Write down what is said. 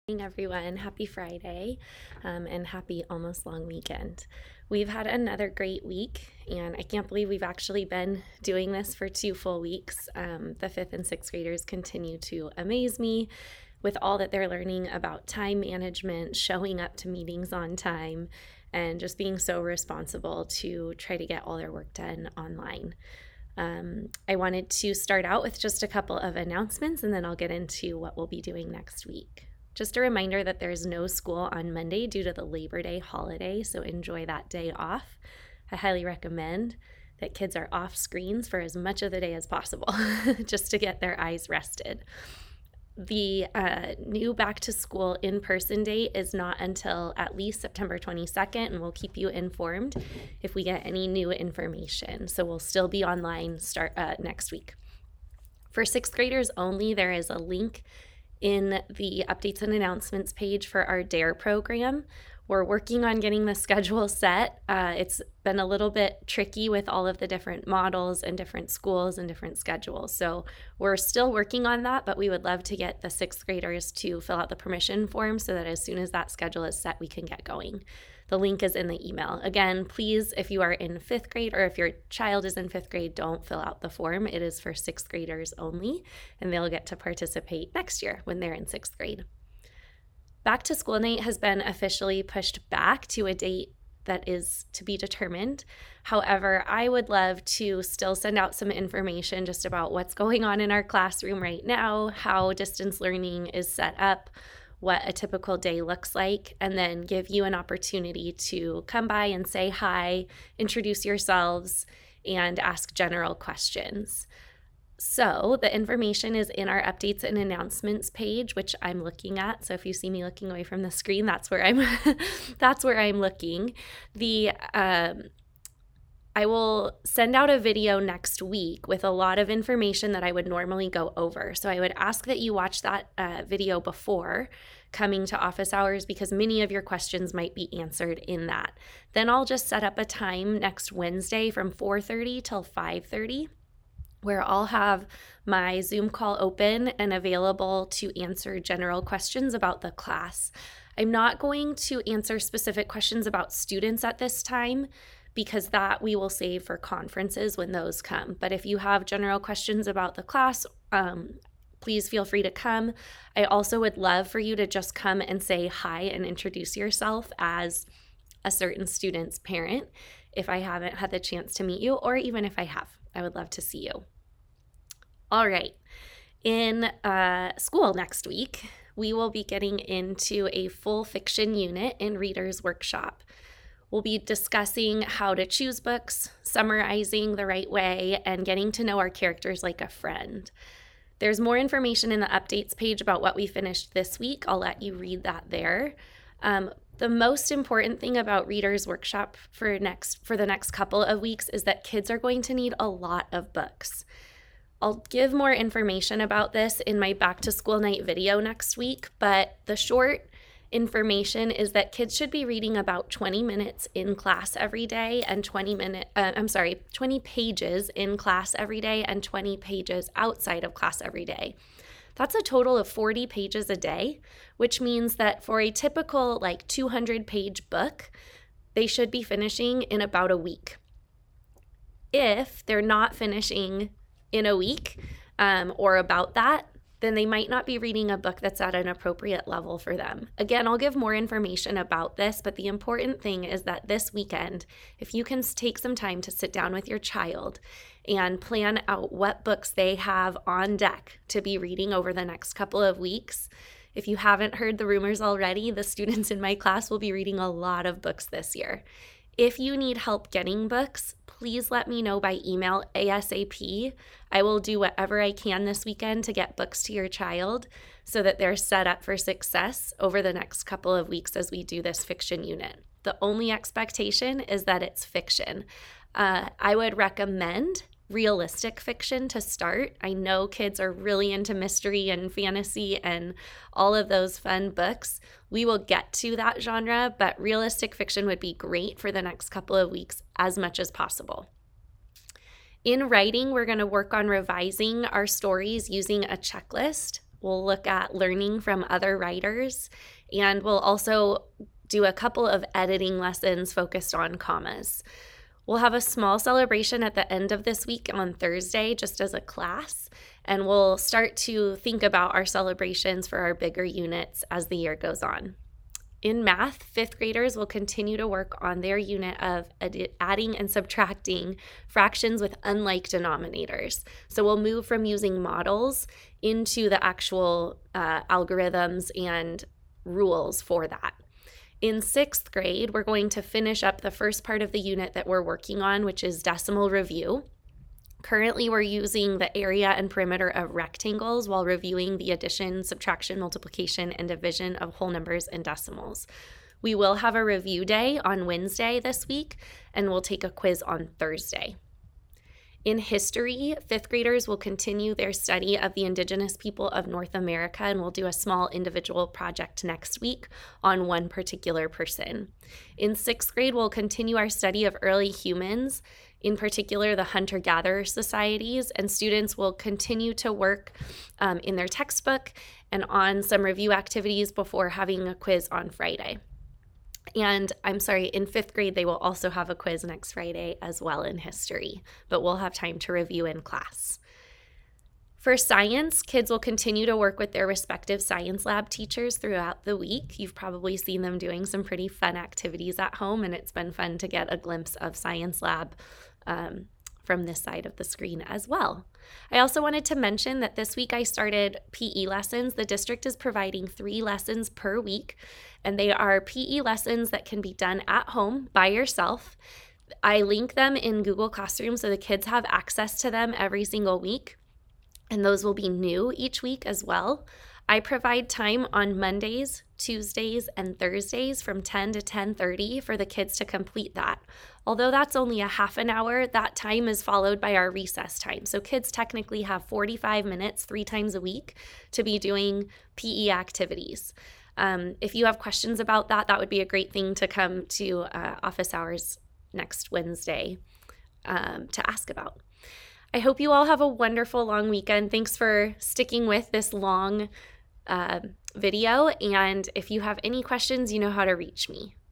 Everyone. Happy Friday and happy almost long weekend. We've had another great week, and I can't believe we've actually been doing this for 2 full weeks. The fifth and sixth graders continue to amaze me with all that they're learning about time management, showing up to meetings on time, and just being so responsible to try to get all their work done online. I wanted to start out with just a couple of announcements, and then I'll get into what we'll be doing next week. Just a reminder that there's no school on Monday due to the Labor Day holiday, so enjoy that day off. I highly recommend that kids are off screens for as much of the day as possible just to get their eyes rested. The new back to school in-person date is not until at least September 22nd, and we'll keep you informed if we get any new information. So we'll still be online next week. For sixth graders only, there is a link in the updates and announcements page for our DARE program. We're working on getting the schedule set. It's been a little bit tricky with all of the different models and different schools and different schedules. So we're still working on that, but we would love to get the sixth graders to fill out the permission form so that as soon as that schedule is set, we can get going. The link is in the email. Again, please, if you are in fifth grade or if your child is in fifth grade, don't fill out the form. It is for sixth graders only, and they'll get to participate next year when they're in sixth grade. Back to school night has been officially pushed back to a date that is to be determined. However, I would love to still send out some information just about what's going on in our classroom right now, how distance learning is set up, what a typical day looks like, and then give you an opportunity to come by and say hi, introduce yourselves, and ask general questions. So the information is in our updates and announcements page, which I'm looking at. So if you see me looking away from the screen, that's where I'm looking. I will send out a video next week with a lot of information that I would normally go over. So I would ask that you watch that video before coming to office hours because many of your questions might be answered in that. Then I'll just set up a time next Wednesday from 4:30 till 5:30 where I'll have my Zoom call open and available to answer general questions about the class. I'm not going to answer specific questions about students at this time because that we will save for conferences when those come. But if you have general questions about the class, please feel free to come. I also would love for you to just come and say hi and introduce yourself as a certain student's parent if I haven't had the chance to meet you, or even if I have. I would love to see you. All right. In school next week, we will be getting into a full fiction unit in Reader's Workshop. We'll be discussing how to choose books, summarizing the right way, and getting to know our characters like a friend. There's more information in the updates page about what we finished this week. I'll let you read that there. The most important thing about Reader's Workshop for the next couple of weeks is that kids are going to need a lot of books. I'll give more information about this in my back to school night video next week, but the short information is that kids should be reading about 20 minutes in class every day and 20 pages in class every day and 20 pages outside of class every day. That's a total of 40 pages a day, which means that for a typical 200-page book, they should be finishing in about a week. If they're not finishing in a week or about that, then they might not be reading a book that's at an appropriate level for them. Again, I'll give more information about this, but the important thing is that this weekend, if you can take some time to sit down with your child and plan out what books they have on deck to be reading over the next couple of weeks. If you haven't heard the rumors already, the students in my class will be reading a lot of books this year. If you need help getting books, please let me know by email ASAP. I will do whatever I can this weekend to get books to your child so that they're set up for success over the next couple of weeks as we do this fiction unit. The only expectation is that it's fiction. I would recommend realistic fiction to start. I know kids are really into mystery and fantasy and all of those fun books. We will get to that genre, but realistic fiction would be great for the next couple of weeks as much as possible. In writing, we're going to work on revising our stories using a checklist. We'll look at learning from other writers, and we'll also do a couple of editing lessons focused on commas. We'll have a small celebration at the end of this week on Thursday, just as a class, and we'll start to think about our celebrations for our bigger units as the year goes on. In math, fifth graders will continue to work on their unit of adding and subtracting fractions with unlike denominators. So we'll move from using models into the actual algorithms and rules for that. In sixth grade, we're going to finish up the first part of the unit that we're working on, which is decimal review. Currently, we're using the area and perimeter of rectangles while reviewing the addition, subtraction, multiplication, and division of whole numbers and decimals. We will have a review day on Wednesday this week, and we'll take a quiz on Thursday. In history, fifth graders will continue their study of the indigenous people of North America, and we'll do a small individual project next week on one particular person. In sixth grade, we'll continue our study of early humans, in particular the hunter-gatherer societies, and students will continue to work in their textbook and on some review activities before having a quiz on Friday. And in fifth grade, they will also have a quiz next Friday as well in history, but we'll have time to review in class. For science, kids will continue to work with their respective science lab teachers throughout the week. You've probably seen them doing some pretty fun activities at home, and it's been fun to get a glimpse of science lab from this side of the screen as well. I also wanted to mention that this week I started PE lessons. The district is providing 3 lessons per week, and they are PE lessons that can be done at home by yourself. I link them in Google Classroom so the kids have access to them every single week, and those will be new each week as well. I provide time on Mondays, Tuesdays, and Thursdays from 10 to 10:30 for the kids to complete that. Although that's only a half an hour, that time is followed by our recess time. So kids technically have 45 minutes 3 times a week to be doing PE activities. If you have questions about that, that would be a great thing to come to office hours next Wednesday to ask about. I hope you all have a wonderful long weekend. Thanks for sticking with this long video. And if you have any questions, you know how to reach me.